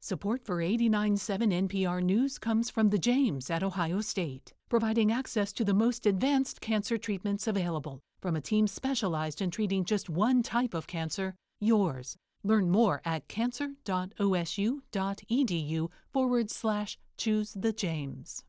Support for 89.7 NPR News comes from the James at Ohio State, providing access to the most advanced cancer treatments available from a team specialized in treating just one type of cancer, yours. Learn more at cancer.osu.edu/choose the James.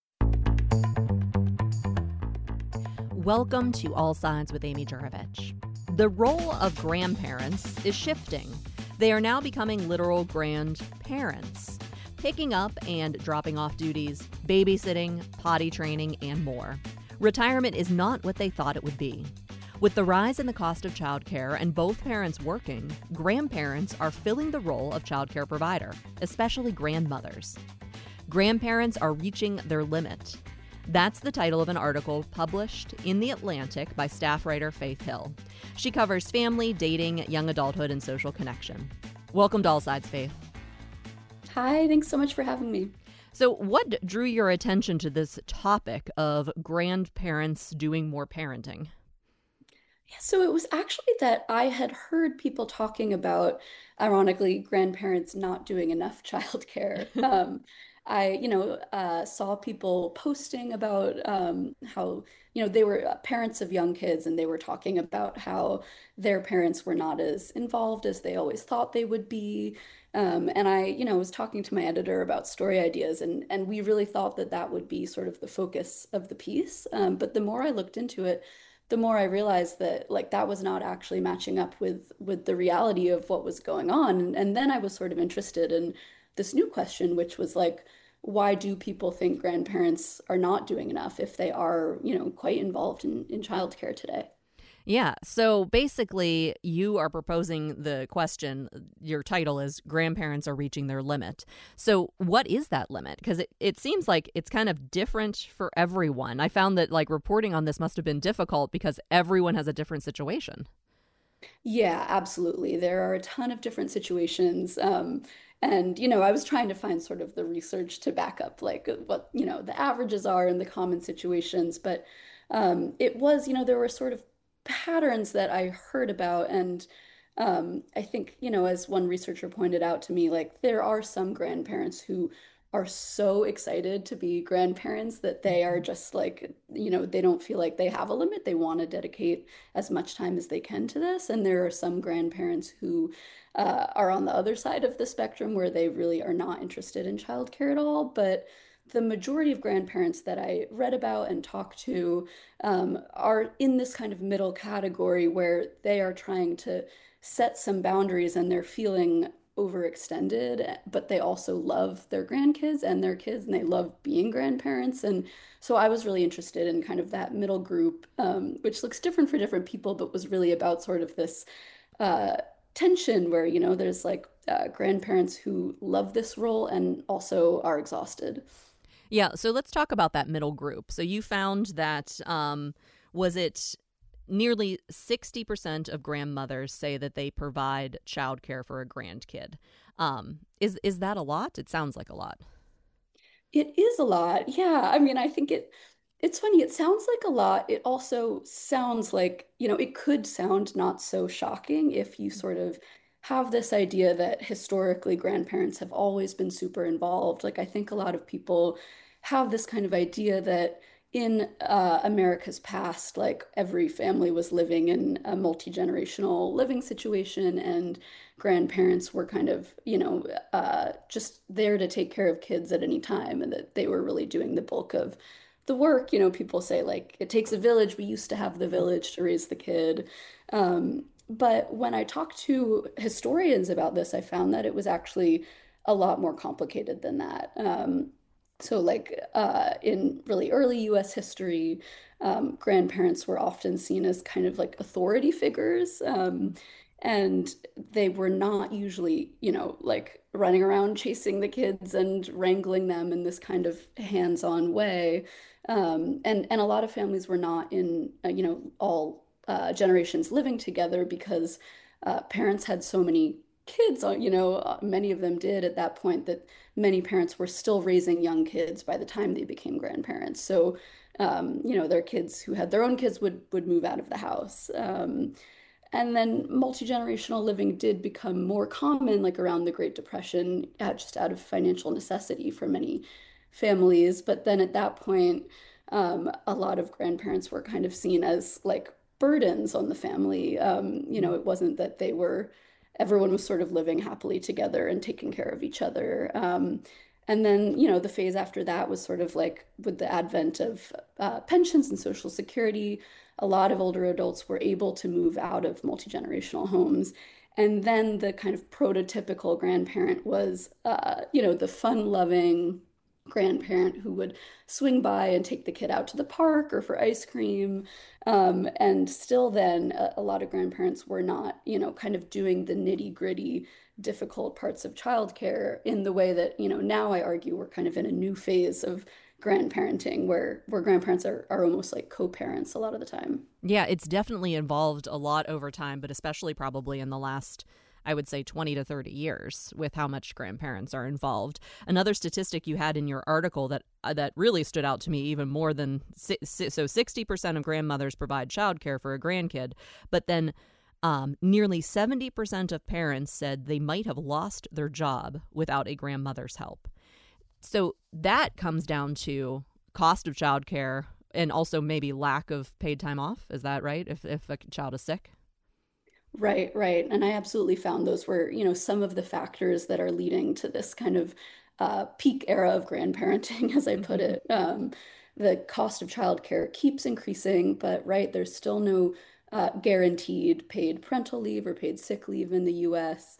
Welcome to All Sides with Amy Juravich. The role of grandparents is shifting. They are now becoming literal grandparents, picking up and dropping off duties, babysitting, potty training, and more. Retirement is not what they thought it would be. With the rise in the cost of childcare and both parents working, grandparents are filling the role of childcare provider, especially grandmothers. Grandparents are reaching their limit. That's the title of an article published in The Atlantic by staff writer Faith Hill. She covers family, dating, young adulthood, and social connection. Welcome to All Sides, Faith. Hi, thanks so much for having me. So what drew your attention to this topic of grandparents doing more parenting? Yeah, so it was actually that I had heard people talking about, ironically, grandparents not doing enough childcare. I saw people posting about how, they were parents of young kids and they were talking about how their parents were not as involved as they always thought they would be. And I, was talking to my editor about story ideas and we really thought that that would be sort of the focus of the piece. But the more I looked into it, the more I realized that like that was not actually matching up with the reality of what was going on. And then I was sort of interested in this new question, which was like, why do people think grandparents are not doing enough if they are, quite involved in childcare today? Yeah. So basically, you are proposing the question. Your title is Grandparents Are Reaching Their Limit. So what is that limit? Because it seems like it's kind of different for everyone. I found that like reporting on this must have been difficult because everyone has a different situation. Yeah, absolutely. There are a ton of different situations. And, I was trying to find sort of the research to back up like what, the averages are in the common situations. But it was, there were sort of patterns that I heard about. And I think, as one researcher pointed out to me, like there are some grandparents who are so excited to be grandparents that they are just like, they don't feel like they have a limit. They want to dedicate as much time as they can to this. And there are some grandparents who are on the other side of the spectrum where they really are not interested in childcare at all. But the majority of grandparents that I read about and talked to are in this kind of middle category where they are trying to set some boundaries and they're feeling overextended, but they also love their grandkids and their kids and they love being grandparents. And so I was really interested in kind of that middle group, which looks different for different people, but was really about sort of this uh, tension where, there's like grandparents who love this role and also are exhausted. Yeah. So let's talk about that middle group. So you found that was it nearly 60% of grandmothers say that they provide childcare for a grandkid. Is that a lot? It sounds like a lot. It is a lot. Yeah. I mean, I think it's funny. It sounds like a lot. It also sounds like, it could sound not so shocking if you sort of have this idea that historically grandparents have always been super involved. Like, I think a lot of people have this kind of idea that in America's past, like every family was living in a multi-generational living situation, and grandparents were kind of, just there to take care of kids at any time, and that they were really doing the bulk of the work. People say like it takes a village. We used to have the village to raise the kid. But when I talked to historians about this, I found that it was actually a lot more complicated than that. So, like in really early US history, grandparents were often seen as kind of like authority figures. And they were not usually, like running around chasing the kids and wrangling them in this kind of hands-on way. And a lot of families were not in, all generations living together because parents had so many kids, many of them did at that point that many parents were still raising young kids by the time they became grandparents. So, their kids who had their own kids would move out of the house. And then multi-generational living did become more common, like around the Great Depression, just out of financial necessity for many families. But then at that point, a lot of grandparents were kind of seen as like burdens on the family. It wasn't that everyone was sort of living happily together and taking care of each other. And then, the phase after that was sort of like with the advent of pensions and Social Security, a lot of older adults were able to move out of multi-generational homes. And then the kind of prototypical grandparent was, the fun-loving grandparent who would swing by and take the kid out to the park or for ice cream. And still then, a lot of grandparents were not, kind of doing the nitty-gritty difficult parts of childcare in the way that, now I argue we're kind of in a new phase of grandparenting where grandparents are almost like co-parents a lot of the time. Yeah, it's definitely evolved a lot over time, but especially probably in the last, I would say, 20 to 30 years with how much grandparents are involved. Another statistic you had in your article that really stood out to me even more than, so 60% of grandmothers provide childcare for a grandkid, but then nearly 70% of parents said they might have lost their job without a grandmother's help. So that comes down to cost of childcare and also maybe lack of paid time off. Is that right? If a child is sick? Right, right. And I absolutely found those were, some of the factors that are leading to this kind of peak era of grandparenting, as I put it. The cost of childcare keeps increasing, but right, there's still no guaranteed paid parental leave or paid sick leave in the US.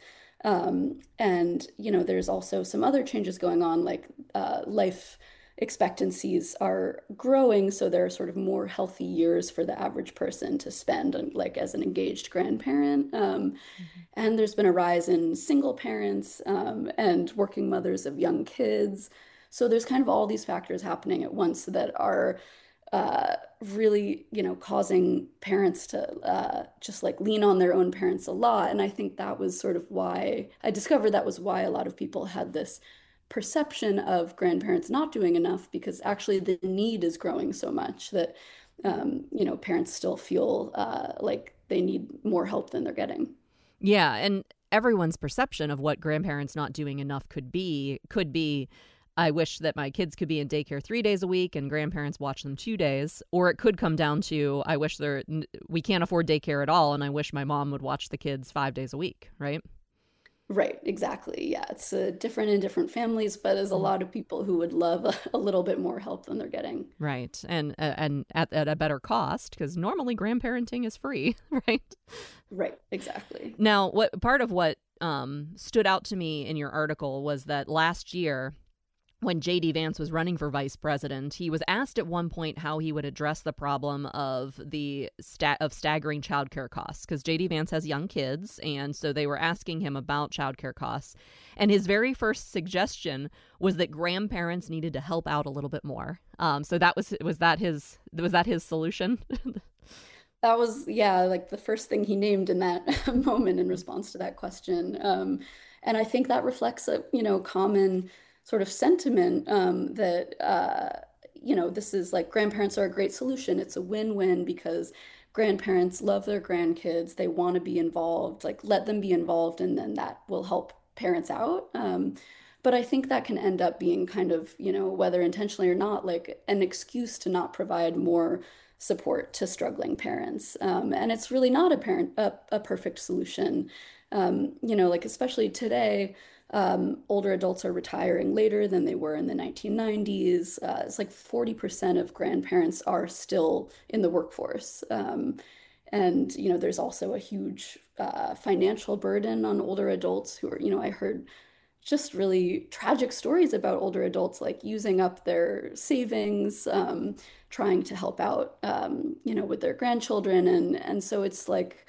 And there's also some other changes going on, like life expectancies are growing, so there are sort of more healthy years for the average person to spend on, like as an engaged grandparent. And there's been a rise in single parents and working mothers of young kids. So there's kind of all these factors happening at once that are really, causing parents to just like lean on their own parents a lot. And I think that was sort of why I discovered that was why a lot of people had this perception of grandparents not doing enough, because actually the need is growing so much that, parents still feel like they need more help than they're getting. Yeah. And everyone's perception of what grandparents not doing enough could be, I wish that my kids could be in daycare 3 days a week and grandparents watch them 2 days. Or it could come down to, I wish we can't afford daycare at all, and I wish my mom would watch the kids 5 days a week, right? Right, exactly. Yeah, it's different in different families, but there's a lot of people who would love a little bit more help than they're getting. Right, and at a better cost, because normally grandparenting is free, right? Right, exactly. Now, part of what stood out to me in your article was that last year, when J.D. Vance was running for vice president, he was asked at one point how he would address the problem of staggering childcare costs, because J.D. Vance has young kids, and so they were asking him about childcare costs. And his very first suggestion was that grandparents needed to help out a little bit more. So was that his solution? That was, yeah, like the first thing he named in that moment in response to that question. And I think that reflects a, common sort of sentiment that, this is like grandparents are a great solution. It's a win-win because grandparents love their grandkids. They want to be involved, like let them be involved, and then that will help parents out. But I think that can end up being kind of, whether intentionally or not, like an excuse to not provide more support to struggling parents. And it's really not a perfect solution. Like especially today, older adults are retiring later than they were in the 1990s. It's like 40% of grandparents are still in the workforce. And, there's also a huge financial burden on older adults who are, I heard just really tragic stories about older adults like using up their savings, trying to help out, with their grandchildren. And so it's like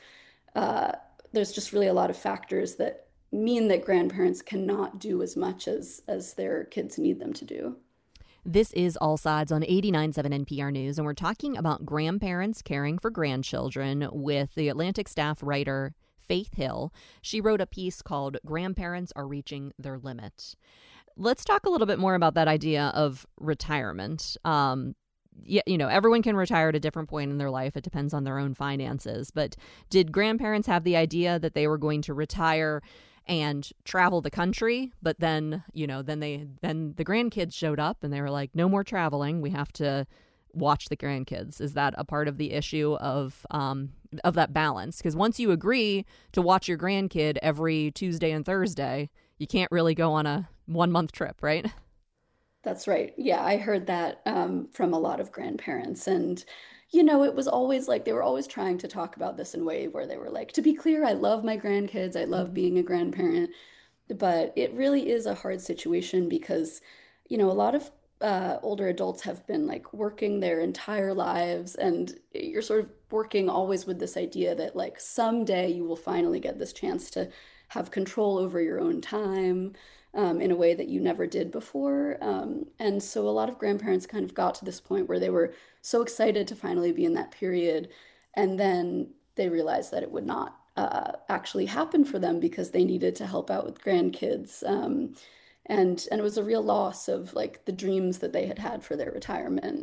there's just really a lot of factors that mean that grandparents cannot do as much as their kids need them to do. This is All Sides on 89.7 NPR News, and we're talking about grandparents caring for grandchildren with the Atlantic staff writer Faith Hill. She wrote a piece called Grandparents Are Reaching Their Limit. Let's talk a little bit more about that idea of retirement. yeah, everyone can retire at a different point in their life. It depends on their own finances. But did grandparents have the idea that they were going to retire and travel the country? But then, then the grandkids showed up and they were like, no more traveling. We have to watch the grandkids. Is that a part of the issue of that balance? Because once you agree to watch your grandkid every Tuesday and Thursday, you can't really go on a 1 month trip, right? That's right. Yeah, I heard that from a lot of grandparents. And, it was always like they were always trying to talk about this in a way where they were like, to be clear, I love my grandkids. I love being a grandparent. But it really is a hard situation because, a lot of older adults have been like working their entire lives, and you're sort of working always with this idea that like someday you will finally get this chance to have control over your own time in a way that you never did before. And so a lot of grandparents kind of got to this point where they were so excited to finally be in that period, and then they realized that it would not actually happen for them because they needed to help out with grandkids. And it was a real loss of like the dreams that they had had for their retirement.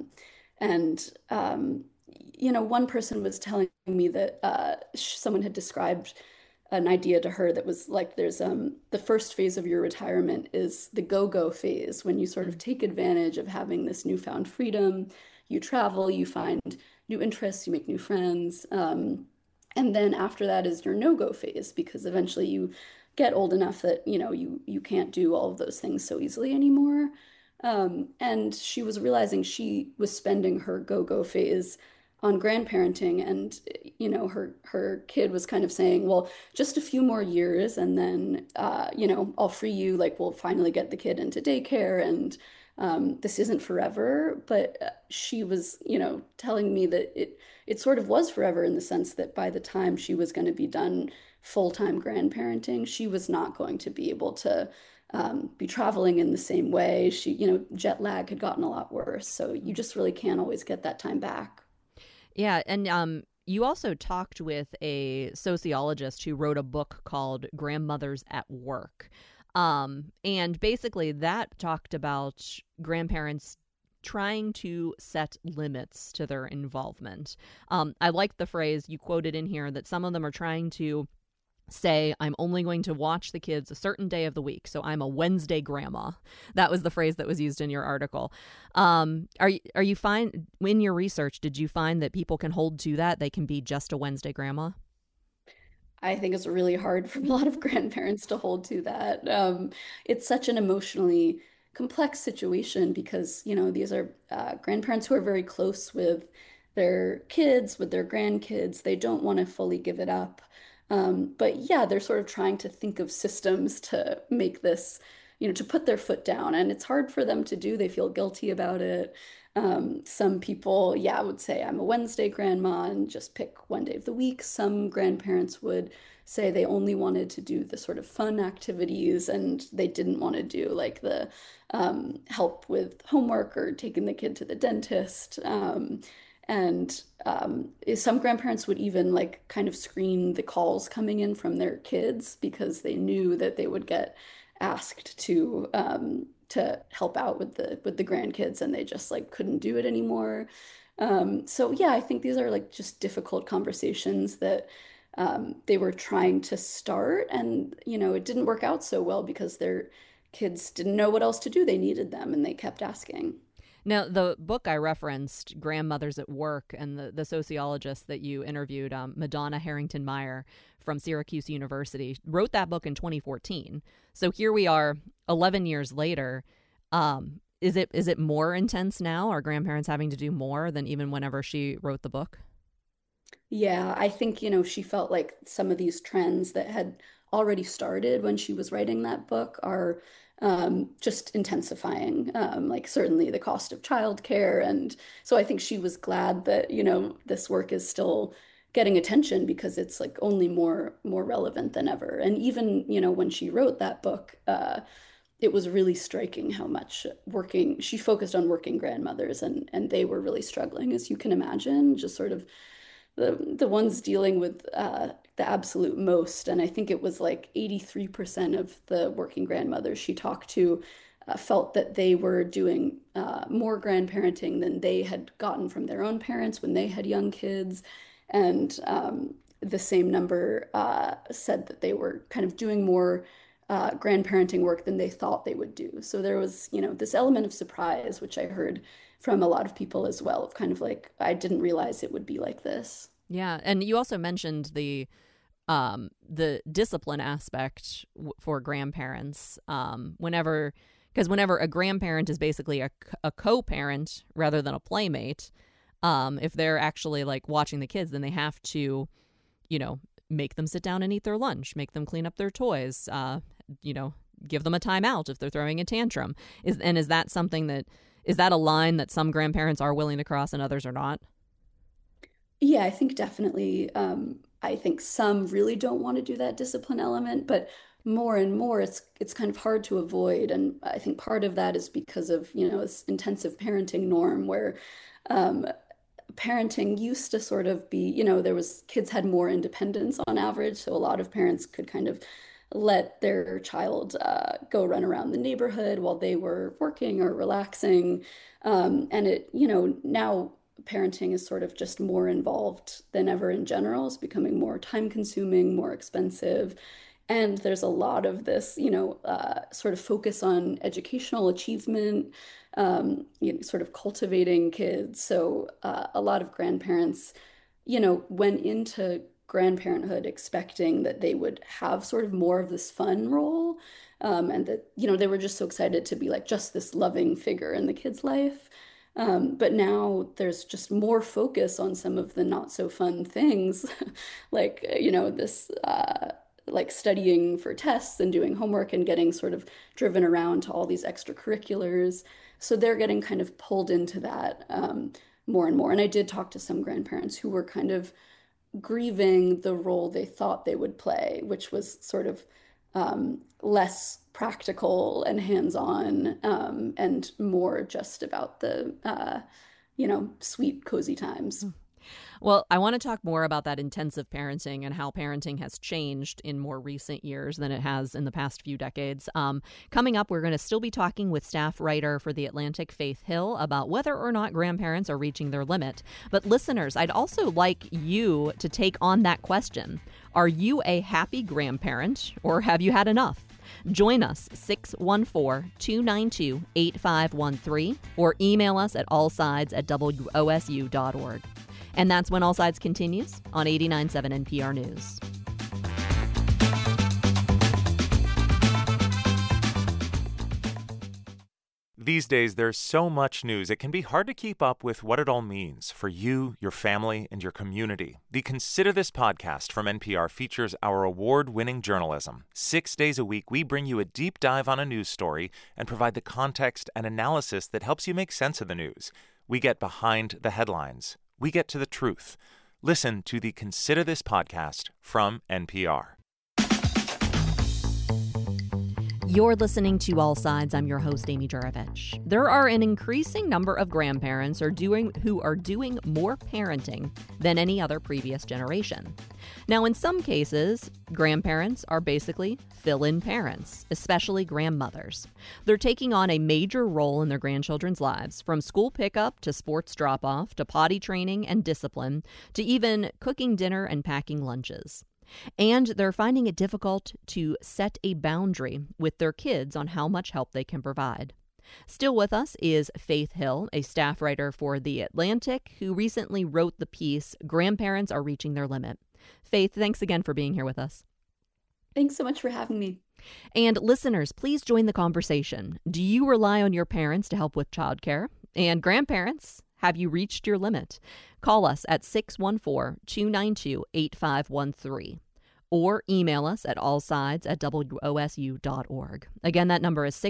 And one person was telling me that someone had described an idea to her that was like there's the first phase of your retirement is the go-go phase, when you sort of take advantage of having this newfound freedom. You travel, you find new interests, you make new friends. And then after that is your no-go phase, because eventually you get old enough that you can't do all of those things so easily anymore. And she was realizing she was spending her go-go phase on grandparenting, and her kid was kind of saying, well, just a few more years and then I'll free you, like we'll finally get the kid into daycare, and this isn't forever. But she was telling me that it sort of was forever, in the sense that by the time she was going to be done full-time grandparenting, she was not going to be able to be traveling in the same way. Jet lag had gotten a lot worse, so you just really can't always get that time back. Yeah, and you also talked with a sociologist who wrote a book called Grandmothers at Work. And basically that talked about grandparents trying to set limits to their involvement. I like the phrase you quoted in here that some of them are trying to say, I'm only going to watch the kids a certain day of the week, so I'm a Wednesday grandma. That was the phrase that was used in your article. Are you fine in your research? Did you find that people can hold to that? They can be just a Wednesday grandma? I think it's really hard for a lot of grandparents to hold to that. It's such an emotionally complex situation because, these are grandparents who are very close with their kids, with their grandkids. They don't want to fully give it up. But yeah, they're sort of trying to think of systems to make this, to put their foot down. And it's hard for them to do. They feel guilty about it. Some people, yeah, would say, I'm a Wednesday grandma and just pick one day of the week. Some grandparents would say they only wanted to do the sort of fun activities and they didn't want to do like the help with homework or taking the kid to the dentist. And some grandparents would even like kind of screen the calls coming in from their kids because they knew that they would get asked to help out with the grandkids, and they just like couldn't do it anymore. So yeah, I think these are like just difficult conversations that they were trying to start, and it didn't work out so well because their kids didn't know what else to do. They needed them, and they kept asking. Now, the book I referenced, Grandmothers at Work, and the sociologist that you interviewed, Madonna Harrington Meyer from Syracuse University, wrote that book in 2014. So here we are 11 years later. Is it more intense now? Are grandparents having to do more than even whenever she wrote the book? Yeah, I think, she felt like some of these trends that had already started when she was writing that book are just intensifying, like certainly the cost of childcare. And so I think she was glad that, this work is still getting attention because it's like only more relevant than ever. And even, when she wrote that book, it was really striking how much she focused on working grandmothers, and they were really struggling, as you can imagine, just sort of the ones dealing with the absolute most. And I think it was like 83% of the working grandmothers she talked to felt that they were doing more grandparenting than they had gotten from their own parents when they had young kids. And the same number said that they were kind of doing more grandparenting work than they thought they would do. So there was, this element of surprise, which I heard from a lot of people as well, of kind of like, I didn't realize it would be like this. Yeah, and you also mentioned the discipline aspect for grandparents. Whenever a grandparent is basically a co-parent rather than a playmate, if they're actually like watching the kids, then they have to, make them sit down and eat their lunch, make them clean up their toys, give them a timeout if they're throwing a tantrum. Is that a line that some grandparents are willing to cross and others are not? Yeah, I think definitely. I think some really don't want to do that discipline element, but more and more it's kind of hard to avoid. And I think part of that is because of, this intensive parenting norm where um, parenting used to sort of be, there was kids had more independence on average, so a lot of parents could kind of let their child go run around the neighborhood while they were working or relaxing. And now parenting is sort of just more involved than ever in general. It's becoming more time consuming, more expensive. And there's a lot of this, sort of focus on educational achievement, sort of cultivating kids. So a lot of grandparents, went into grandparenthood expecting that they would have sort of more of this fun role, and that, they were just so excited to be like just this loving figure in the kid's life. But now there's just more focus on some of the not so fun things, like, this like studying for tests and doing homework and getting sort of driven around to all these extracurriculars. So they're getting kind of pulled into that more and more. And I did talk to some grandparents who were kind of grieving the role they thought they would play, which was sort of less practical and hands-on, and more just about the, sweet, cozy times. Well, I want to talk more about that intensive parenting and how parenting has changed in more recent years than it has in the past few decades. Coming up, we're going to still be talking with staff writer for The Atlantic, Faith Hill, about whether or not grandparents are reaching their limit. But listeners, I'd also like you to take on that question. Are you a happy grandparent, or have you had enough? Join us 614-292-8513 or email us at allsides@wosu.org. And that's When All Sides continues on 89.7 NPR News. These days, there's so much news, it can be hard to keep up with what it all means for you, your family, and your community. The Consider This podcast from NPR features our award-winning journalism. 6 days a week, we bring you a deep dive on a news story and provide the context and analysis that helps you make sense of the news. We get behind the headlines. We get to the truth. Listen to the Consider This podcast from NPR. You're listening to All Sides. I'm your host, Amy Juravich. There are an increasing number of grandparents who are doing more parenting than any other previous generation. Now, in some cases, grandparents are basically fill-in parents, especially grandmothers. They're taking on a major role in their grandchildren's lives, from school pickup to sports drop-off to potty training and discipline to even cooking dinner and packing lunches. And they're finding it difficult to set a boundary with their kids on how much help they can provide. Still with us is Faith Hill, a staff writer for The Atlantic, who recently wrote the piece, Grandparents Are Reaching Their Limit. Faith, thanks again for being here with us. Thanks so much for having me. And listeners, please join the conversation. Do you rely on your parents to help with childcare? And grandparents, have you reached your limit? Call us at 614-292-8513 or email us at allsides@wosu.org. Again, that number is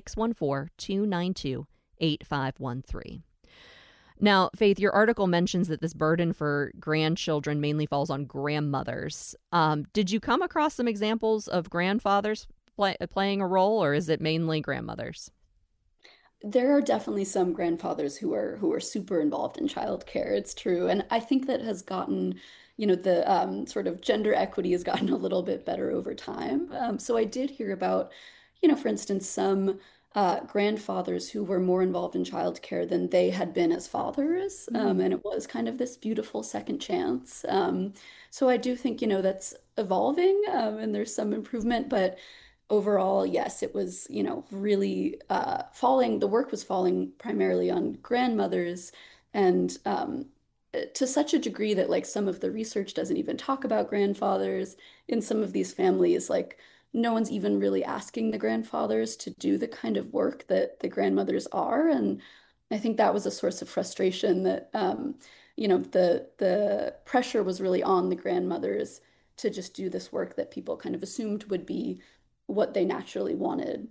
614-292-8513. Now, Faith, your article mentions that this burden for grandchildren mainly falls on grandmothers. Did you come across some examples of grandfathers playing a role, or is it mainly grandmothers? There are definitely some grandfathers who are super involved in childcare. It's true, and I think that has gotten, the sort of gender equity has gotten a little bit better over time. So I did hear about, for instance, some grandfathers who were more involved in childcare than they had been as fathers. And it was kind of this beautiful second chance. So I do think, that's evolving, and there's some improvement, but overall, yes, it was, really the work was falling primarily on grandmothers, and to such a degree that like some of the research doesn't even talk about grandfathers in some of these families. Like no one's even really asking the grandfathers to do the kind of work that the grandmothers are. And I think that was a source of frustration that, the pressure was really on the grandmothers to just do this work that people kind of assumed would be what they naturally wanted.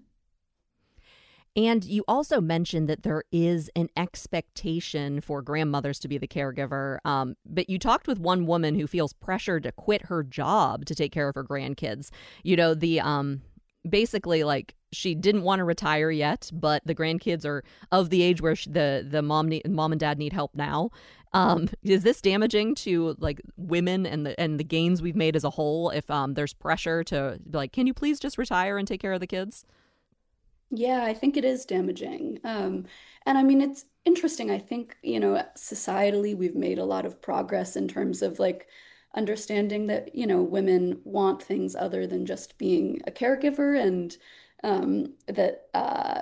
And you also mentioned that there is an expectation for grandmothers to be the caregiver. But you talked with one woman who feels pressure to quit her job to take care of her grandkids. Basically, like, she didn't want to retire yet, but the grandkids are of the age where the mom and dad need help now. Is this damaging to like women and the gains we've made as a whole? If there's pressure to like, can you please just retire and take care of the kids? Yeah, I think it is damaging. And I mean, it's interesting. I think, societally, we've made a lot of progress in terms of like understanding that, women want things other than just being a caregiver, and that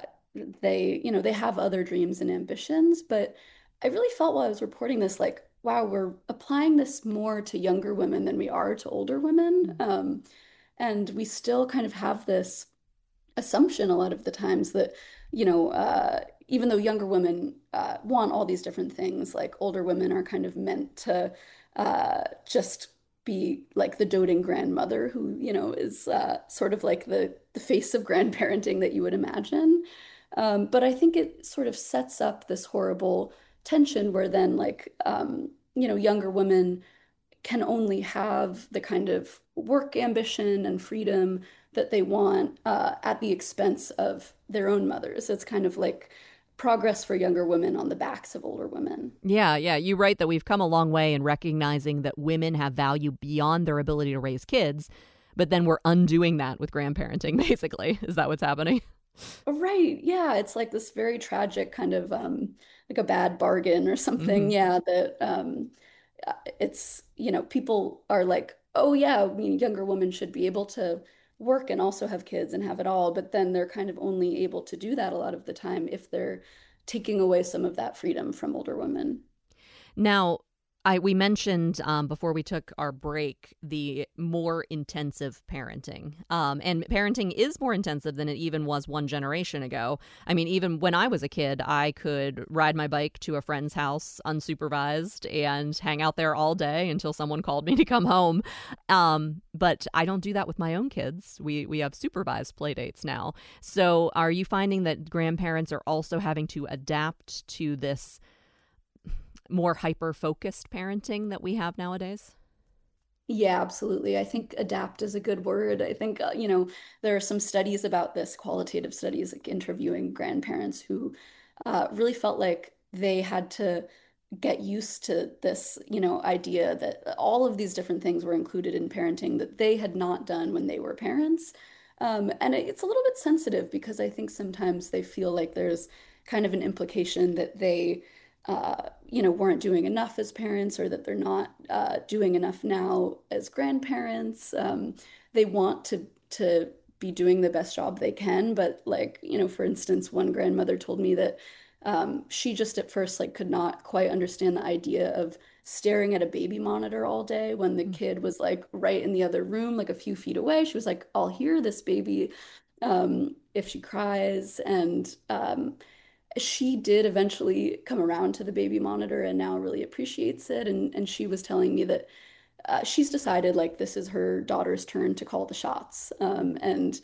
they have other dreams and ambitions. But I really felt while I was reporting this, like, wow, we're applying this more to younger women than we are to older women. And we still kind of have this assumption a lot of the times that, even though younger women want all these different things, like older women are kind of meant to just be like the doting grandmother who, is sort of like the face of grandparenting that you would imagine. But I think it sort of sets up this horrible tension where then like, younger women can only have the kind of work ambition and freedom that they want at the expense of their own mothers. It's kind of like progress for younger women on the backs of older women. Yeah. You write that we've come a long way in recognizing that women have value beyond their ability to raise kids, but then we're undoing that with grandparenting, basically. Is that what's happening? Right. Yeah. It's like this very tragic kind of like a bad bargain or something. Mm-hmm. Yeah. That it's, people are like, oh, yeah, I mean, younger women should be able to work and also have kids and have it all. But then they're kind of only able to do that a lot of the time if they're taking away some of that freedom from older women. Now, we mentioned before we took our break the more intensive parenting. And parenting is more intensive than it even was one generation ago. I mean, even when I was a kid, I could ride my bike to a friend's house unsupervised and hang out there all day until someone called me to come home. But I don't do that with my own kids. We have supervised play dates now. So are you finding that grandparents are also having to adapt to this more hyper-focused parenting that we have nowadays? Yeah, absolutely. I think adapt is a good word. I think, there are some studies about this, qualitative studies, like interviewing grandparents who really felt like they had to get used to this, idea that all of these different things were included in parenting that they had not done when they were parents. And it's a little bit sensitive because I think sometimes they feel like there's kind of an implication that they weren't doing enough as parents, or that they're not doing enough now as grandparents. They want to be doing the best job they can, but like, for instance, one grandmother told me that she just at first like could not quite understand the idea of staring at a baby monitor all day when the kid was like right in the other room, like a few feet away. She was like, I'll hear this baby if she cries. And she did eventually come around to the baby monitor and now really appreciates it. And she was telling me that she's decided like this is her daughter's turn to call the shots. And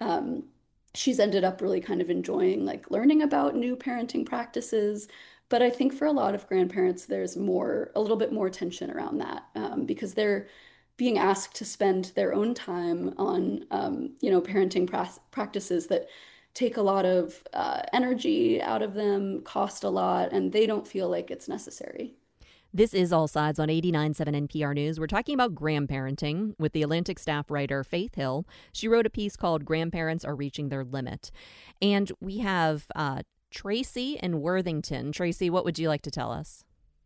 she's ended up really kind of enjoying like learning about new parenting practices. But I think for a lot of grandparents, there's a little bit more tension around that because they're being asked to spend their own time on, parenting practices that take a lot of energy out of them, cost a lot, and they don't feel like it's necessary. This is All Sides on 89.7 NPR News. We're talking about grandparenting with the Atlantic staff writer Faith Hill. She wrote a piece called Grandparents Are Reaching Their Limit. And we have Tracy in Worthington. Tracy, what would you like to tell us?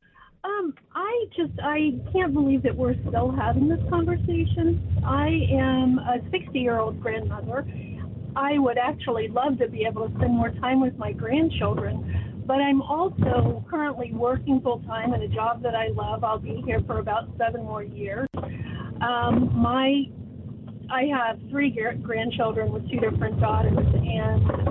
I can't believe that we're still having this conversation. I am a 60-year-old grandmother. I would actually love to be able to spend more time with my grandchildren, but I'm also currently working full-time in a job that I love. I'll be here for about 7 more years. I have 3 grandchildren with 2 different daughters, and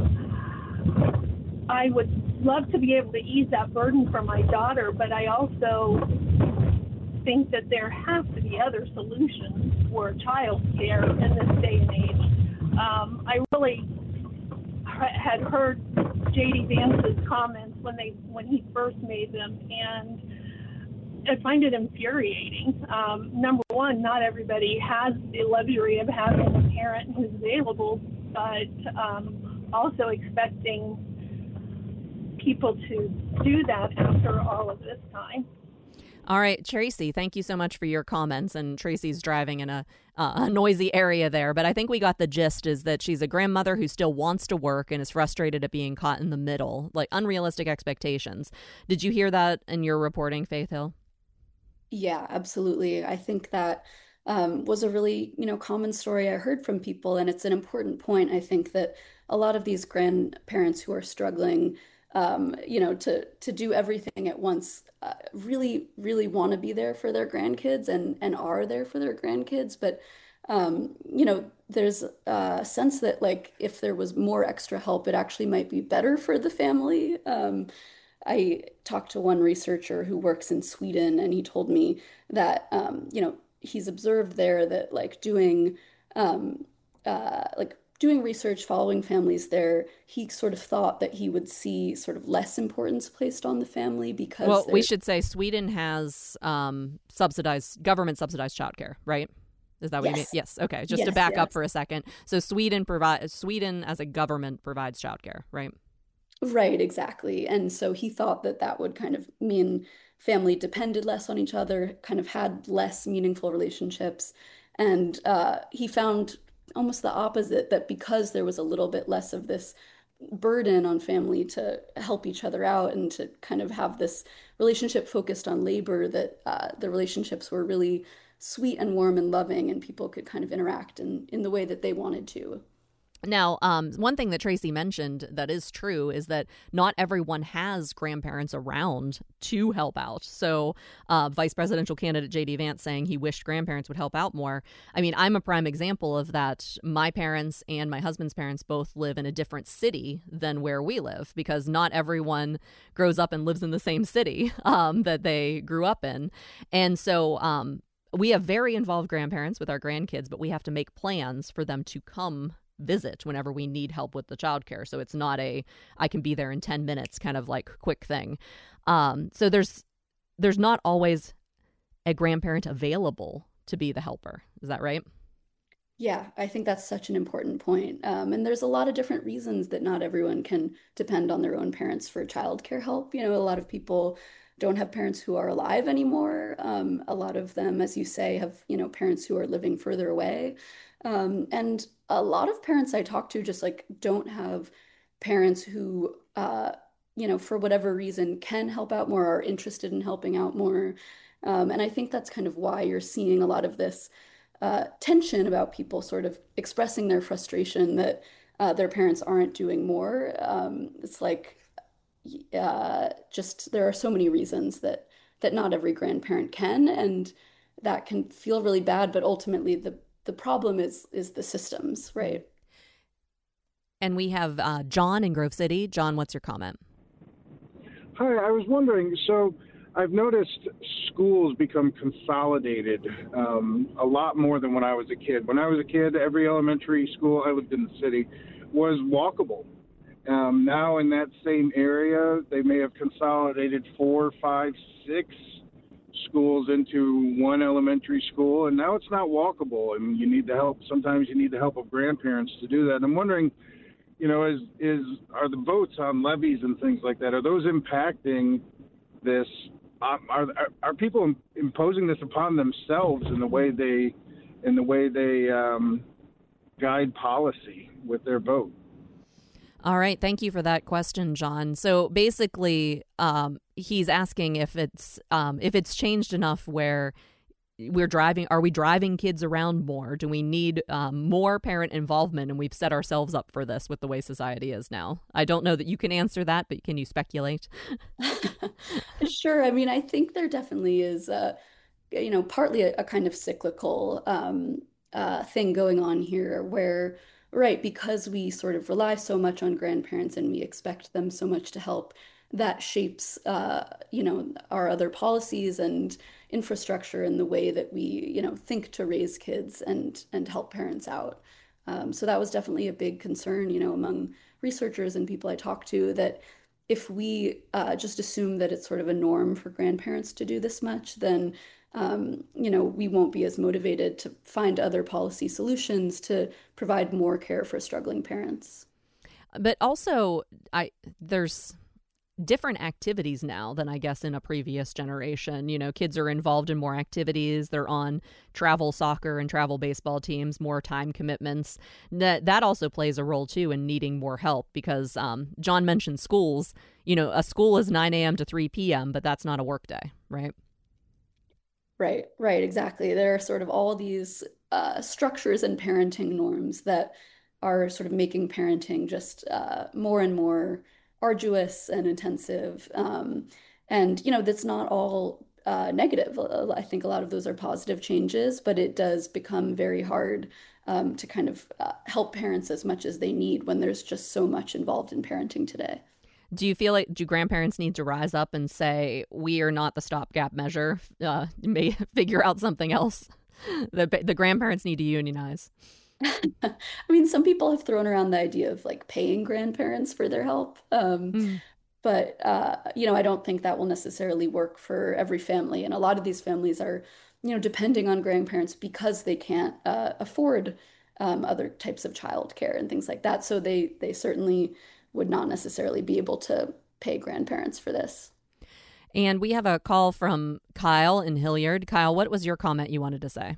I would love to be able to ease that burden for my daughter, but I also think that there have to be other solutions for child care in this day and age. I really had heard J.D. Vance's comments when he first made them, and I find it infuriating. Number one, not everybody has the luxury of having a parent who's available, but also expecting people to do that after all of this time. All right, Tracy, thank you so much for your comments. And Tracy's driving in a noisy area there, but I think we got the gist is that she's a grandmother who still wants to work and is frustrated at being caught in the middle, like unrealistic expectations. Did you hear that in your reporting, Faith Hill? Yeah, absolutely. I think that was a really, common story I heard from people, and it's an important point. I think that a lot of these grandparents who are struggling to do everything at once, really, really want to be there for their grandkids and are there for their grandkids. But, there's a sense that like if there was more extra help, it actually might be better for the family. I talked to one researcher who works in Sweden, and he told me that, he's observed there that like doing research, following families there, he sort of thought that he would see sort of less importance placed on the family because... Well, we should say Sweden has government subsidized childcare, right? Is that what you mean? Yes. Okay. Just to back up for a second. So Sweden as a government provides childcare, right? Right, exactly. And so he thought that that would kind of mean family depended less on each other, kind of had less meaningful relationships. And he found almost the opposite, that because there was a little bit less of this burden on family to help each other out and to kind of have this relationship focused on labor, that the relationships were really sweet and warm and loving, and people could kind of interact in the way that they wanted to. Now, one thing that Tracy mentioned that is true is that not everyone has grandparents around to help out. So vice presidential candidate J.D. Vance saying he wished grandparents would help out more. I mean, I'm a prime example of that. My parents and my husband's parents both live in a different city than where we live, because not everyone grows up and lives in the same city that they grew up in. And so we have very involved grandparents with our grandkids, but we have to make plans for them to come visit whenever we need help with the childcare. So it's not I can be there in 10 minutes kind of like quick thing. So there's not always a grandparent available to be the helper. Is that right? Yeah, I think that's such an important point. And there's a lot of different reasons that not everyone can depend on their own parents for childcare help. A lot of people don't have parents who are alive anymore. A lot of them, as you say, have, parents who are living further away. And a lot of parents I talk to just like don't have parents who, for whatever reason can help out more, are interested in helping out more. And I think that's kind of why you're seeing a lot of this tension about people sort of expressing their frustration that their parents aren't doing more. It's like just there are so many reasons that not every grandparent can, and that can feel really bad, but ultimately the problem is the systems, right? And we have John in Grove City. John, what's your comment? Hi, I was wondering, so I've noticed schools become consolidated a lot more than when I was a kid. When I was a kid, every elementary school, I lived in the city, was walkable. Now in that same area, they may have consolidated 4, 5, 6 schools into one elementary school, and now it's not walkable, and you need the help. Sometimes you need the help of grandparents to do that. And I'm wondering, are the votes on levies and things like that, are those impacting this are people imposing this upon themselves in the way they guide policy with their vote? All right. Thank you for that question, John. So basically, he's asking if it's changed enough where are we driving kids around more? Do we need more parent involvement? And we've set ourselves up for this with the way society is now. I don't know that you can answer that, but can you speculate? Sure. I mean, I think there definitely is, partly a kind of cyclical thing going on here where, right, because we sort of rely so much on grandparents and we expect them so much to help, that shapes, our other policies and infrastructure and the way that we, think to raise kids and help parents out. So that was definitely a big concern, among researchers and people I talked to, that if we just assume that it's sort of a norm for grandparents to do this much, then, we won't be as motivated to find other policy solutions to provide more care for struggling parents. But also, there's different activities now than I guess in a previous generation. Kids are involved in more activities. They're on travel soccer and travel baseball teams, more time commitments. That also plays a role, too, in needing more help because John mentioned schools. A school is 9 a.m. to 3 p.m., but that's not a work day, right? Right, exactly. There are sort of all these structures and parenting norms that are sort of making parenting just more and more arduous and intensive. That's not all negative. I think a lot of those are positive changes, but it does become very hard to kind of help parents as much as they need when there's just so much involved in parenting today. Do you feel like, do grandparents need to rise up and say, we are not the stopgap measure, may figure out something else? The grandparents need to unionize. I mean, some people have thrown around the idea of like paying grandparents for their help. But, I don't think that will necessarily work for every family. And a lot of these families are, depending on grandparents because they can't afford other types of childcare and things like that. So they certainly would not necessarily be able to pay grandparents for this. And we have a call from Kyle in Hilliard. Kyle, what was your comment you wanted to say?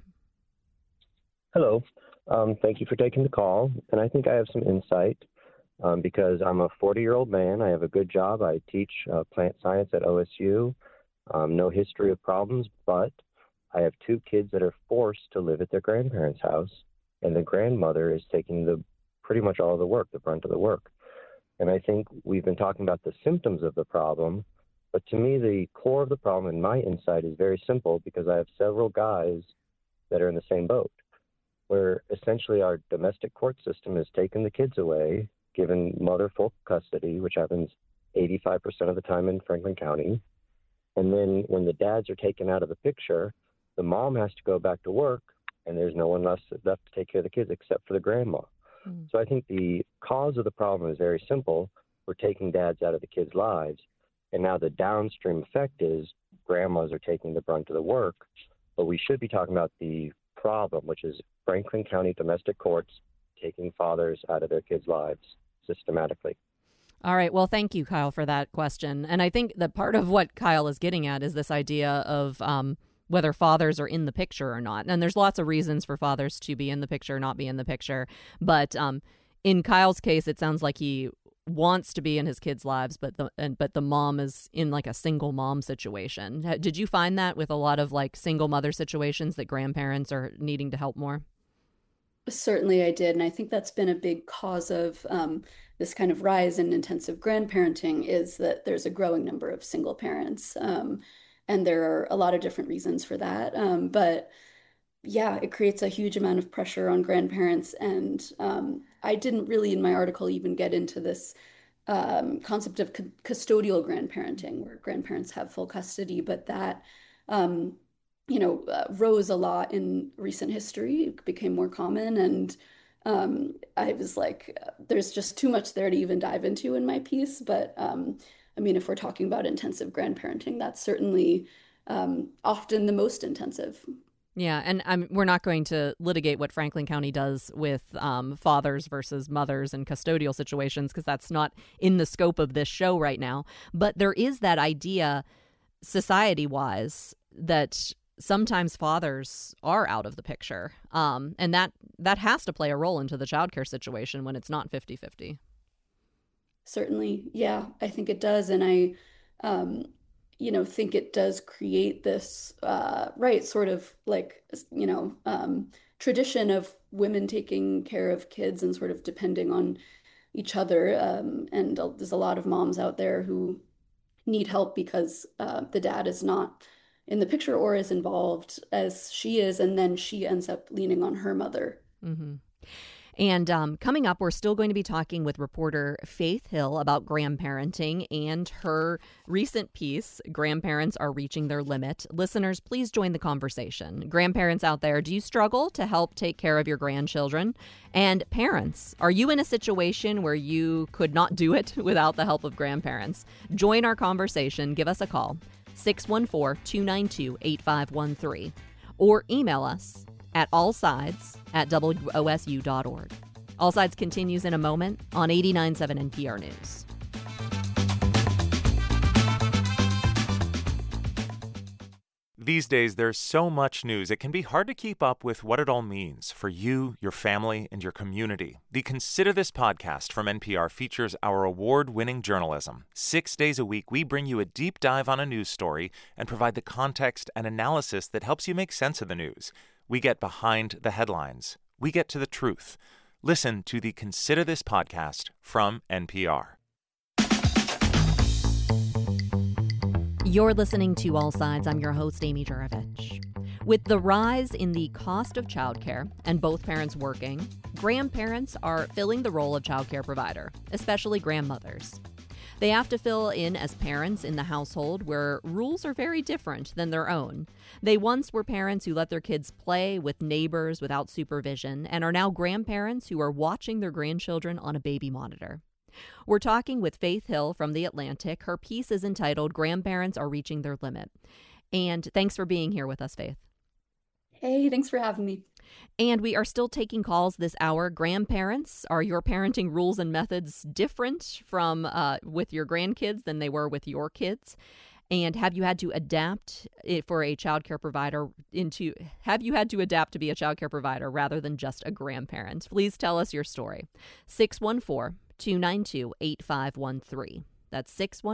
Hello. Thank you for taking the call. And I think I have some insight because I'm a 40-year-old man. I have a good job. I teach plant science at OSU. No history of problems, but I have 2 kids that are forced to live at their grandparents' house, and the grandmother is taking pretty much all of the work, the brunt of the work. And I think we've been talking about the symptoms of the problem, but to me, the core of the problem in my insight is very simple because I have several guys that are in the same boat, where essentially our domestic court system has taken the kids away, given mother full custody, which happens 85% of the time in Franklin County. And then when the dads are taken out of the picture, the mom has to go back to work, and there's no one left to take care of the kids except for the grandma. So I think the cause of the problem is very simple. We're taking dads out of the kids' lives, and now the downstream effect is grandmas are taking the brunt of the work. But we should be talking about the problem, which is Franklin County domestic courts taking fathers out of their kids' lives systematically. All right. Well, thank you, Kyle, for that question. And I think that part of what Kyle is getting at is this idea of whether fathers are in the picture or not. And there's lots of reasons for fathers to be in the picture, not be in the picture. But in Kyle's case, it sounds like he wants to be in his kids' lives, but the mom is in like a single mom situation. Did you find that with a lot of like single mother situations that grandparents are needing to help more? Certainly I did. And I think that's been a big cause of this kind of rise in intensive grandparenting is that there's a growing number of single parents. And there are a lot of different reasons for that. But yeah, it creates a huge amount of pressure on grandparents. And I didn't really in my article even get into this concept of custodial grandparenting, where grandparents have full custody, but that rose a lot in recent history. It became more common. And I was like, there's just too much there to even dive into in my piece. But if we're talking about intensive grandparenting, that's certainly often the most intensive. Yeah, and we're not going to litigate what Franklin County does with fathers versus mothers and custodial situations because that's not in the scope of this show right now. But there is that idea society-wise that sometimes fathers are out of the picture. And that has to play a role into the childcare situation when it's not 50-50. Certainly. Yeah, I think it does. And I, think it does create this, right, sort of like, tradition of women taking care of kids and sort of depending on each other. And there's a lot of moms out there who need help because the dad is not in the picture or as involved as she is, and then she ends up leaning on her mother. Mm-hmm. And coming up, we're still going to be talking with reporter Faith Hill about grandparenting and her recent piece, Grandparents Are Reaching Their Limit. Listeners, please join the conversation. Grandparents out there, do you struggle to help take care of your grandchildren? And parents, are you in a situation where you could not do it without the help of grandparents? Join our conversation. Give us a call, 614-292-8513, or email us at allsides@wosu.org. All Sides continues in a moment on 89.7 NPR News. These days, there's so much news, it can be hard to keep up with what it all means for you, your family, and your community. The Consider This podcast from NPR features our award-winning journalism. 6 days a week, we bring you a deep dive on a news story and provide the context and analysis that helps you make sense of the news. We get behind the headlines. We get to the truth. Listen to the Consider This podcast from NPR. You're listening to All Sides. I'm your host, Amy Juravich. With the rise in the cost of childcare and both parents working, grandparents are filling the role of childcare provider, especially grandmothers. They have to fill in as parents in the household where rules are very different than their own. They once were parents who let their kids play with neighbors without supervision and are now grandparents who are watching their grandchildren on a baby monitor. We're talking with Faith Hill from The Atlantic. Her piece is entitled Grandparents Are Reaching Their Limit. And thanks for being here with us, Faith. Hey, thanks for having me. And we are still taking calls this hour. Grandparents, are your parenting rules and methods different from with your grandkids than they were with your kids? And have you had to adapt for a childcare provider have you had to adapt to be a childcare provider rather than just a grandparent? Please tell us your story. 614-292-8513. That's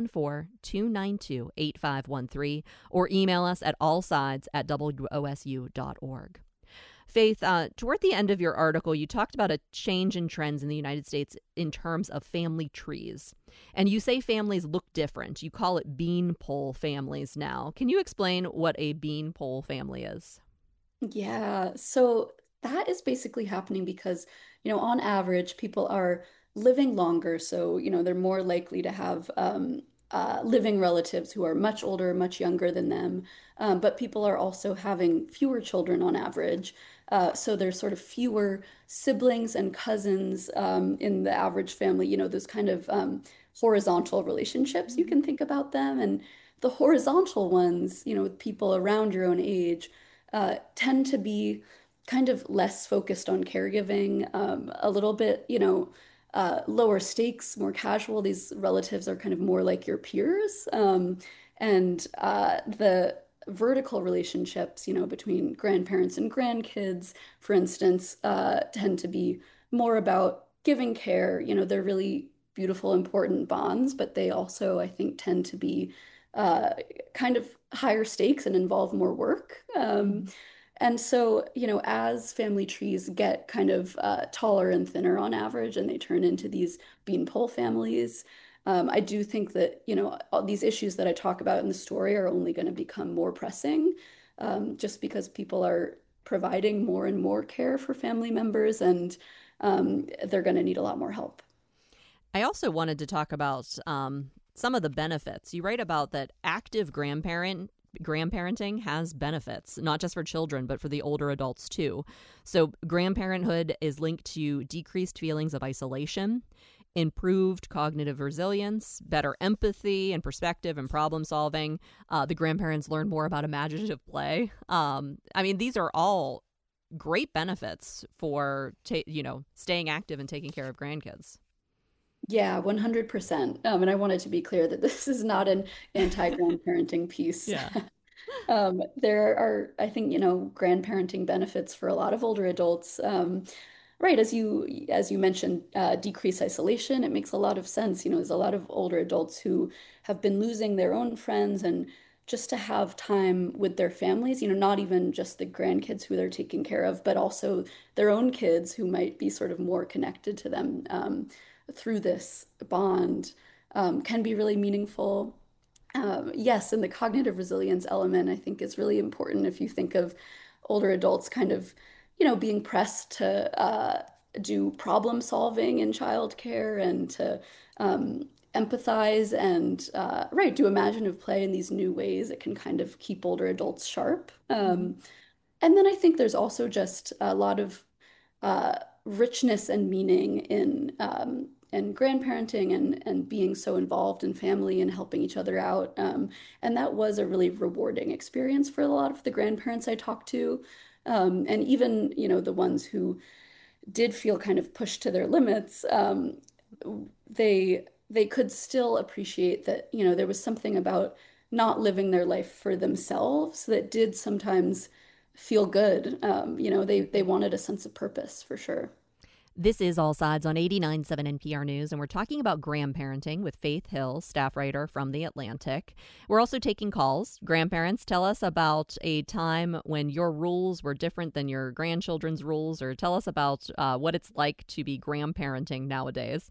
614-292-8513, or email us at allsides@wosu.org. Faith, toward the end of your article, you talked about a change in trends in the United States in terms of family trees. And you say families look different. You call it beanpole families now. Can you explain what a beanpole family is? Yeah, so that is basically happening because, on average, people are living longer. So, they're more likely to have living relatives who are much older, much younger than them. But people are also having fewer children on average. So there's sort of fewer siblings and cousins in the average family, those kind of horizontal relationships, you can think about them. And the horizontal ones, with people around your own age, tend to be kind of less focused on caregiving, a little bit, lower stakes, more casual. These relatives are kind of more like your peers. And the vertical relationships, between grandparents and grandkids, for instance, tend to be more about giving care. They're really beautiful, important bonds, but they also, I think, tend to be kind of higher stakes and involve more work. And so, as family trees get kind of taller and thinner on average, and they turn into these beanpole families, I do think that, all these issues that I talk about in the story are only going to become more pressing, just because people are providing more and more care for family members, and they're going to need a lot more help. I also wanted to talk about some of the benefits. You write about that active grandparenting has benefits, not just for children, but for the older adults too. So grandparenthood is linked to decreased feelings of isolation, improved cognitive resilience, better empathy and perspective and problem solving. The grandparents learn more about imaginative play. These are all great benefits for, staying active and taking care of grandkids. Yeah, 100%. And I wanted to be clear that this is not an anti-grandparenting piece. Yeah. There are, I think, grandparenting benefits for a lot of older adults. Right, as you mentioned, decrease isolation. It makes a lot of sense. There's a lot of older adults who have been losing their own friends, and just to have time with their families, not even just the grandkids who they're taking care of, but also their own kids who might be sort of more connected to them through this bond, can be really meaningful. Yes, and the cognitive resilience element, I think, is really important if you think of older adults kind of, being pressed to do problem solving in childcare and to empathize and, right, do imaginative play in these new ways. It can kind of keep older adults sharp. And then I think there's also just a lot of richness and meaning in grandparenting and being so involved in family and helping each other out. And that was a really rewarding experience for a lot of the grandparents I talked to. And even, the ones who did feel kind of pushed to their limits, they could still appreciate that, there was something about not living their life for themselves that did sometimes feel good. They wanted a sense of purpose for sure. This is All Sides on 89.7 NPR News, and we're talking about grandparenting with Faith Hill, staff writer from The Atlantic. We're also taking calls. Grandparents, tell us about a time when your rules were different than your grandchildren's rules, or tell us about what it's like to be grandparenting nowadays.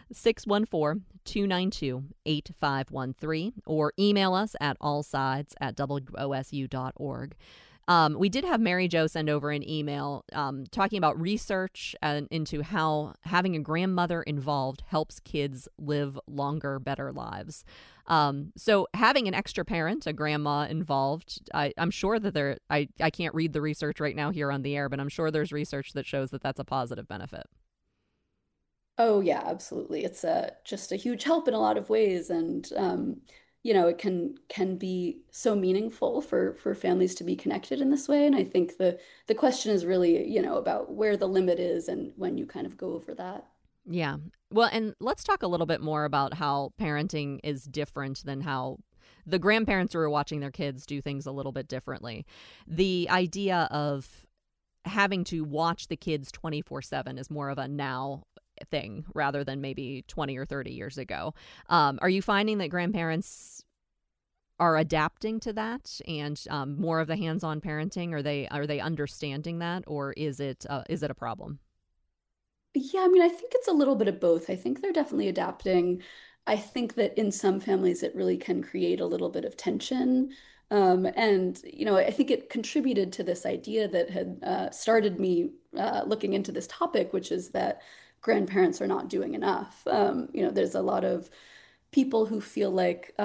614-292-8513, or email us at allsides@wosu.org. We did have Mary Jo send over an email talking about research into how having a grandmother involved helps kids live longer, better lives. So having an extra parent, a grandma involved, I'm sure that I can't read the research right now here on the air, but I'm sure there's research that shows that that's a positive benefit. Oh yeah, absolutely. It's just a huge help in a lot of ways, and it can be so meaningful for families to be connected in this way. And I think the question is really, about where the limit is and when you kind of go over that. Yeah. Well, and let's talk a little bit more about how parenting is different than how the grandparents who are watching their kids do things a little bit differently. The idea of having to watch the kids 24/7 is more of a now thing rather than maybe 20 or 30 years ago. Are you finding that grandparents are adapting to that and more of the hands-on parenting? Are they understanding that, or is it a problem? Yeah, I mean, I think it's a little bit of both. I think they're definitely adapting. I think that in some families, it really can create a little bit of tension. And, I think it contributed to this idea that had started me looking into this topic, which is that grandparents are not doing enough. There's a lot of people who feel like,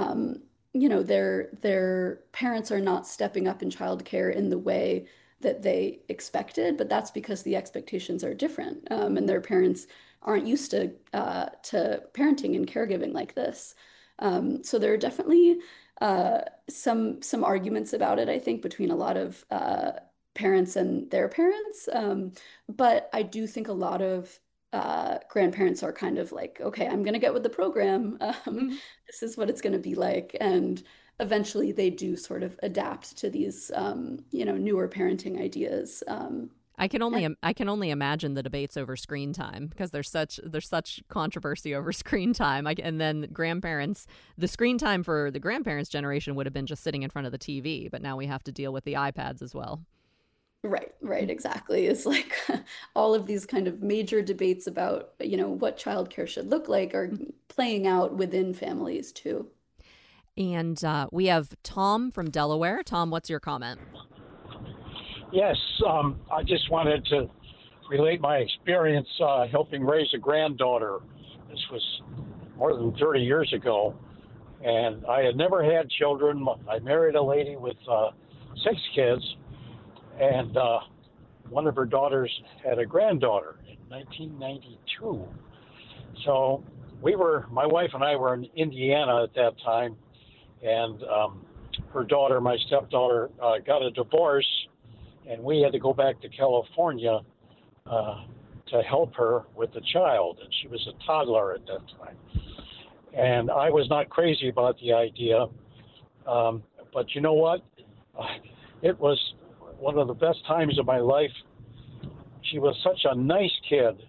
their parents are not stepping up in childcare in the way that they expected, but that's because the expectations are different, and their parents aren't used to parenting and caregiving like this. So there are definitely some arguments about it, I think, between a lot of parents and their parents. But I do think a lot of grandparents are kind of like, okay, I'm going to get with the program. This is what it's going to be like. And eventually they do sort of adapt to these, newer parenting ideas. I can only imagine the debates over screen time, because there's such controversy over screen time. And then the screen time for the grandparents' generation would have been just sitting in front of the TV, but now we have to deal with the iPads as well. Right, exactly. It's like all of these kind of major debates about, what childcare should look like are playing out within families too. And we have Tom from Delaware. Tom, what's your comment? Yes, I just wanted to relate my experience helping raise a granddaughter. This was more than 30 years ago, and I had never had children. I married a lady with 6 kids, and one of her daughters had a granddaughter in 1992. So my wife and I were in Indiana at that time, and her daughter, my stepdaughter, got a divorce, and we had to go back to California to help her with the child, and she was a toddler at that time. And I was not crazy about the idea, but you know what? It was one of the best times of my life. She was such a nice kid,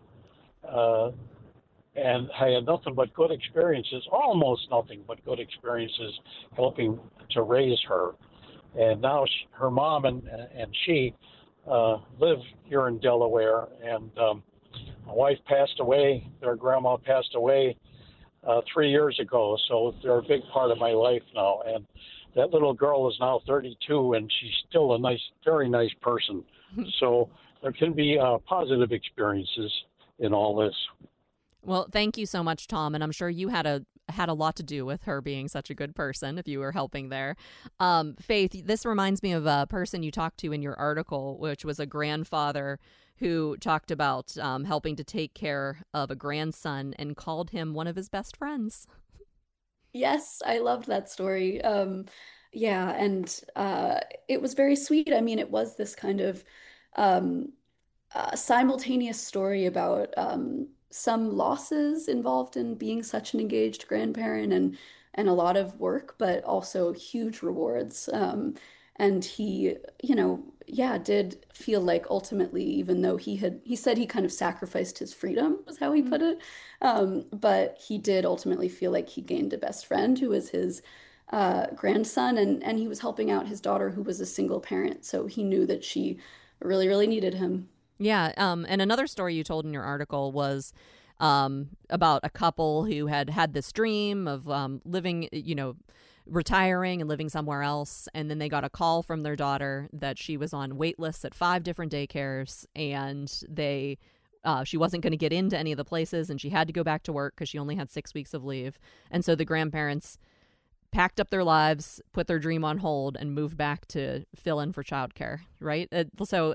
and I had nothing but good experiences, almost nothing but good experiences helping to raise her. And now her mom and she live here in Delaware, and my wife passed away. Their grandma passed away 3 years ago, so they're a big part of my life now. And that little girl is now 32, and she's still a nice, very nice person. So there can be positive experiences in all this. Well, thank you so much, Tom, and I'm sure you had a lot to do with her being such a good person if you were helping there. Faith, this reminds me of a person you talked to in your article, which was a grandfather who talked about helping to take care of a grandson and called him one of his best friends. Yes, I loved that story. Yeah, and it was very sweet. I mean, it was this kind of um, simultaneous story about some losses involved in being such an engaged grandparent and a lot of work, but also huge rewards. And he, yeah, did feel like ultimately, even though he said he kind of sacrificed his freedom, was how he put it. But he did ultimately feel like he gained a best friend who was his grandson, and he was helping out his daughter who was a single parent. So he knew that she really, really needed him. Yeah. And another story you told in your article was about a couple who had this dream of living, retiring and living somewhere else. And then they got a call from their daughter that she was on wait lists at 5 different daycares, and she wasn't going to get into any of the places, and she had to go back to work because she only had 6 weeks of leave. And so the grandparents packed up their lives, put their dream on hold, and moved back to fill in for childcare, right? So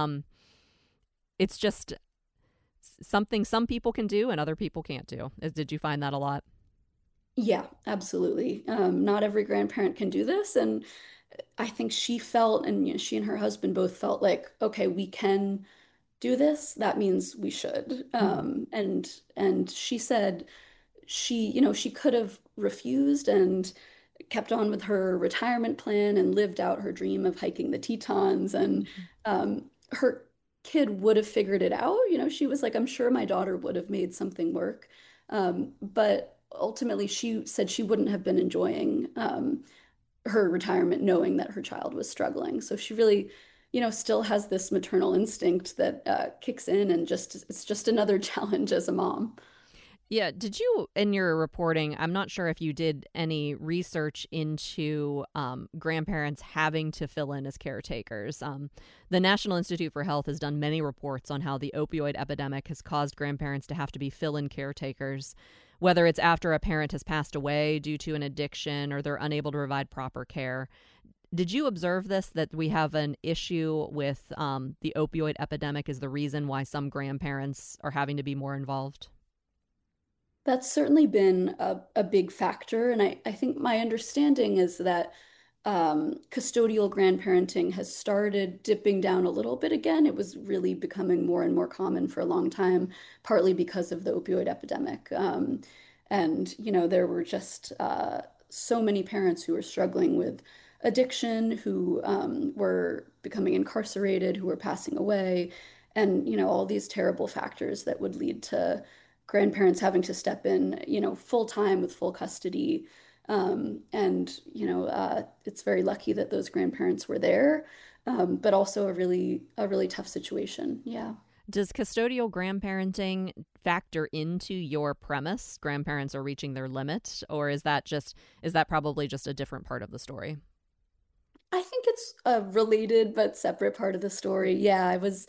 it's just something some people can do and other people can't do. Did you find that a lot? Yeah, absolutely. Not every grandparent can do this. And I think she felt, and she and her husband both felt like, okay, we can do this. That means we should. And she said she could have refused and kept on with her retirement plan and lived out her dream of hiking the Tetons. And her kid would have figured it out. She was like, I'm sure my daughter would have made something work. But ultimately, she said she wouldn't have been enjoying her retirement knowing that her child was struggling. So she really, still has this maternal instinct that kicks in, and it's just another challenge as a mom. Yeah. Did you, in your reporting, I'm not sure if you did any research into grandparents having to fill in as caretakers. The National Institute for Health has done many reports on how the opioid epidemic has caused grandparents to have to be fill-in caretakers, whether it's after a parent has passed away due to an addiction or they're unable to provide proper care. Did you observe this, that we have an issue with the opioid epidemic is the reason why some grandparents are having to be more involved? That's certainly been a big factor. And I think my understanding is that custodial grandparenting has started dipping down a little bit again. It was really becoming more and more common for a long time, partly because of the opioid epidemic. And there were just so many parents who were struggling with addiction, who were becoming incarcerated, who were passing away, and, all these terrible factors that would lead to grandparents having to step in, full time with full custody. It's very lucky that those grandparents were there, but also a really tough situation. Yeah. Does custodial grandparenting factor into your premise? Grandparents are reaching their limit, or is that probably just a different part of the story? I think it's a related but separate part of the story. Yeah, I was,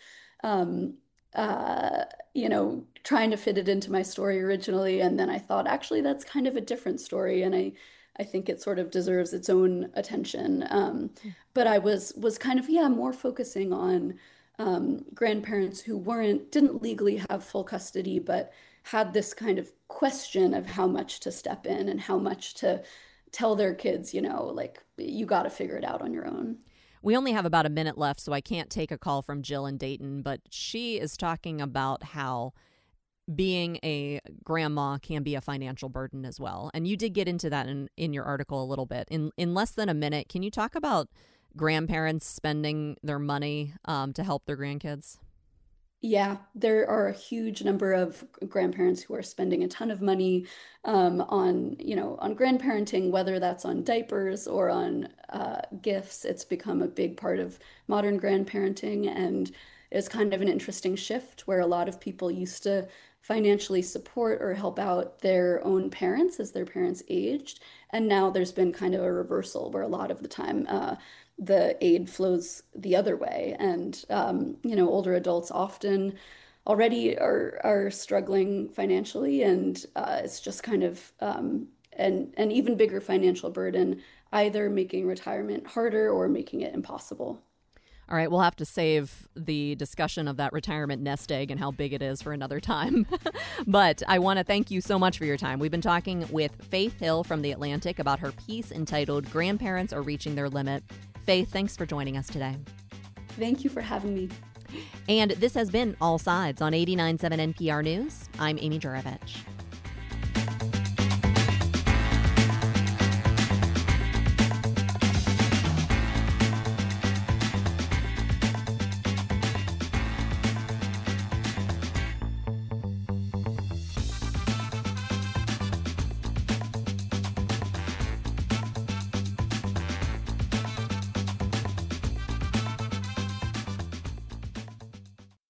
trying to fit it into my story originally, and then I thought, actually, that's kind of a different story, and I think it sort of deserves its own attention. But I was kind of, more focusing on grandparents who didn't legally have full custody, but had this kind of question of how much to step in and how much to tell their kids, like, you got to figure it out on your own. We only have about a minute left, so I can't take a call from Jill in Dayton, but she is talking about how being a grandma can be a financial burden as well. And you did get into that in your article a little bit. In less than a minute, can you talk about grandparents spending their money to help their grandkids? Yeah, there are a huge number of grandparents who are spending a ton of money on grandparenting, whether that's on diapers or on gifts. It's become a big part of modern grandparenting, and it's kind of an interesting shift where a lot of people used to financially support or help out their own parents as their parents aged. And now there's been kind of a reversal where a lot of the time the aid flows the other way. And, older adults often already are struggling financially. And it's just kind of an even bigger financial burden, either making retirement harder or making it impossible. All right, we'll have to save the discussion of that retirement nest egg and how big it is for another time. But I want to thank you so much for your time. We've been talking with Faith Hill from The Atlantic about her piece entitled Grandparents Are Reaching Their Limit. Faith, thanks for joining us today. Thank you for having me. And this has been All Sides on 89.7 NPR News. I'm Amy Juravich.